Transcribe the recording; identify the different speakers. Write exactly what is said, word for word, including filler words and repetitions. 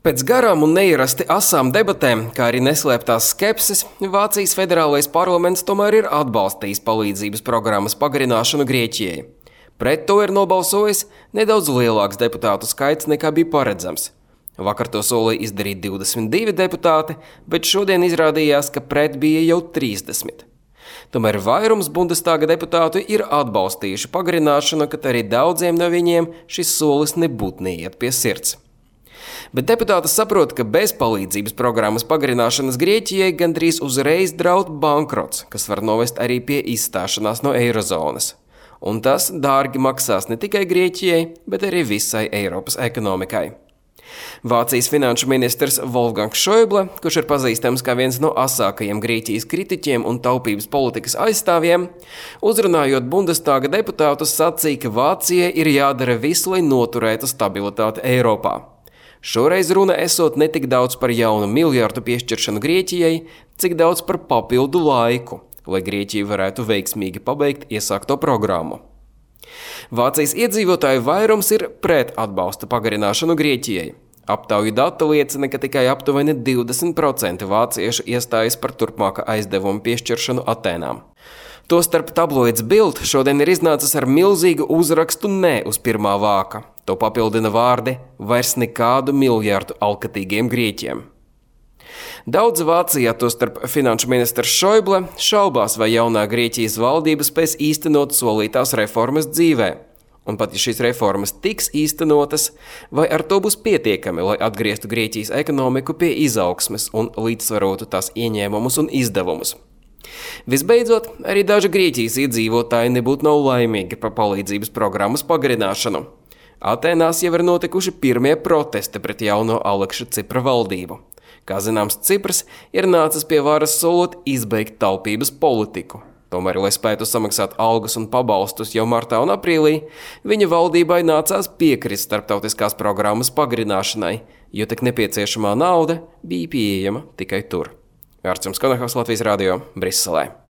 Speaker 1: Pēc garām un neierasti asām debatēm, kā arī neslēptās skepses, Vācijas federālais parlaments tomēr ir atbalstījis palīdzības programmas pagarināšanu Grieķijai. Pret to ir nobalsojis nedaudz lielāks deputātu skaits nekā bija paredzams. Vakar to solīja izdarīt divdesmit divi deputāti, bet šodien izrādījās, ka pret bija jau trīsdesmit. Tomēr vairums Bundestāga deputātu ir atbalstījuši pagarināšanu, kad arī daudziem no viņiem šis solis nebūtu neiet pie sirds. Bet deputāti saprot, ka bez palīdzības programmas pagarināšanas Grieķijai gandrīz uzreiz draud bankrots, kas var novest arī pie izstāšanās no eirozonas. Un tas dārgi maksās ne tikai Grieķijai, bet arī visai Eiropas ekonomikai. Vācijas finanšu ministrs Wolfgangs Schäuble, kurš ir pazīstams kā viens no asākajiem Grieķijas kritiķiem un taupības politikas aizstāvjiem, uzrunājot Bundestāga deputātus, sacīja, ka Vācijai ir jādara visu, lai noturētu stabilitāti Eiropā. Šoreiz runa esot ne tik daudz par jaunu miljardu piešķiršanu Grieķijai, cik daudz par papildu laiku, lai Grieķija varētu veiksmīgi pabeigt iesākto programmu. Vācijas iedzīvotāju vairums ir pret atbalsta pagarināšanu Grieķijai. Aptauju dati liecina, ka tikai aptuveni divdesmit procenti vāciešu iestājas par turpmāka aizdevuma piešķiršanu Atēnām. Tostarp tabloids Bild šodien ir iznācis ar milzīgu uzrakstu ne uz pirmā vāka. To papildina vārdi vairs nekādu miljardu alkatīgiem grieķiem. Daudz Vācijā, tostarp finanšu ministrs Schäuble, šaubās, vai jaunā Grieķijas valdība spēs īstenot solītās reformas dzīvē. Un pat ja šīs reformas tiks īstenotas, vai ar to būs pietiekami, lai atgrieztu Grieķijas ekonomiku pie izaugsmes un līdzsvarotu tās ieņēmumus un izdevumus. Visbeidzot, arī daži Grieķijas iedzīvotāji nebūtu nav laimīgi par palīdzības programmas pagarināšanu. Atēnās jau ir notikuši pirmie protesti pret jauno Alekša Cipra valdību. Kā zināms, Ciprs ir nācis pie varas solot izbeigt taupības politiku. Tomēr, lai spētu samaksāt algas un pabalstus jau martā un aprīlī, viņa valdībai nācās piekrist starptautiskās programmas pagarināšanai, jo tik nepieciešamā nauda bija pieejama tikai tur. Arčuns Konakovs, Latvijas radio, Briselē.